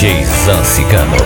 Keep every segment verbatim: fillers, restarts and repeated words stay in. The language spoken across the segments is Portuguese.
J Zancicano.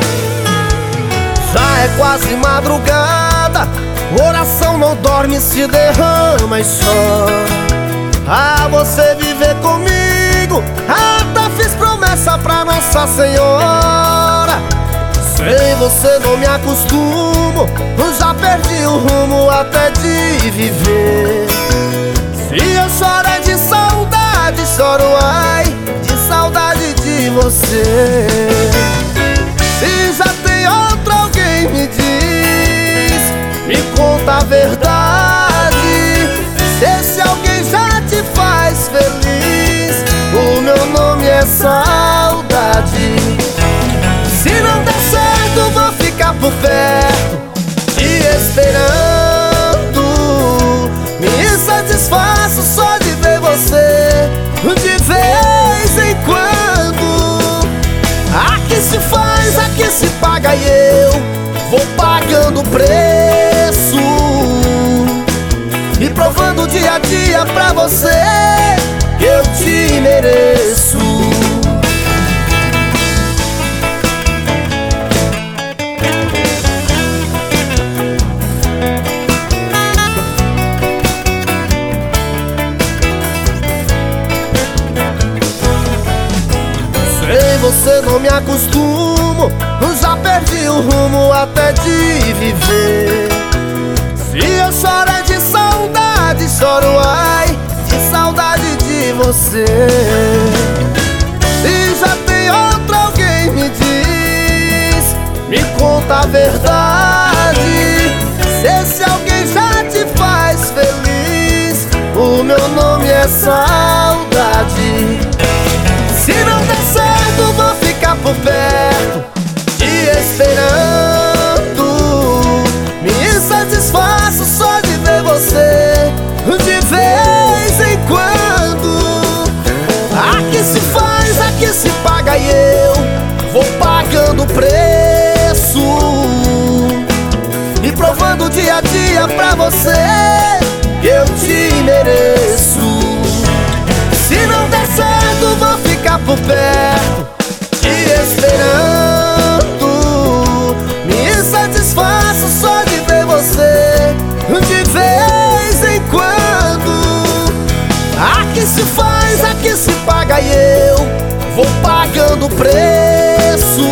Já é quase madrugada, coração não dorme, se derrama e chora. Ah, você viver comigo, até fiz promessa pra Nossa Senhora. Sem você não me acostumo, já perdi o rumo até de viver. Se eu choro é de saudade, choro ai, de saudade de você. Se já tem outro, alguém me diz, me conta a verdade. Se esse alguém já te faz feliz, o meu nome é saudade. Se não der certo, vou ficar por perto, te esperando. Me satisfaço só de ver você, de vez em quando. Aqui se faz, aqui se paga e eu vou pagando o preço e provando dia a dia pra você que eu te mereço. Sem você não me acostumo, já perdi o rumo até de viver. Se eu choro é de saudade, choro ai, de saudade de você. Se já tem outro, alguém me diz, me conta a verdade. Se esse alguém já te faz feliz, o meu nome é saudade. Se não der certo, vou ficar por perto, te esperando. Me satisfaço só de ver você, de vez em quando. Aqui se faz, aqui se paga e eu vou pagando o preço e provando dia a dia pra você que eu te mereço. Se não der certo, vou ficar por perto, te esperando. Me satisfaço só de ver você, de vez em quando. Aqui se faz, aqui se paga e eu vou pagando o preço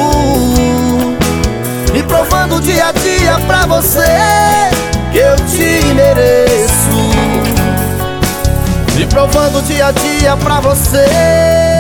e provando dia a dia pra você que eu te mereço. E provando dia a dia pra você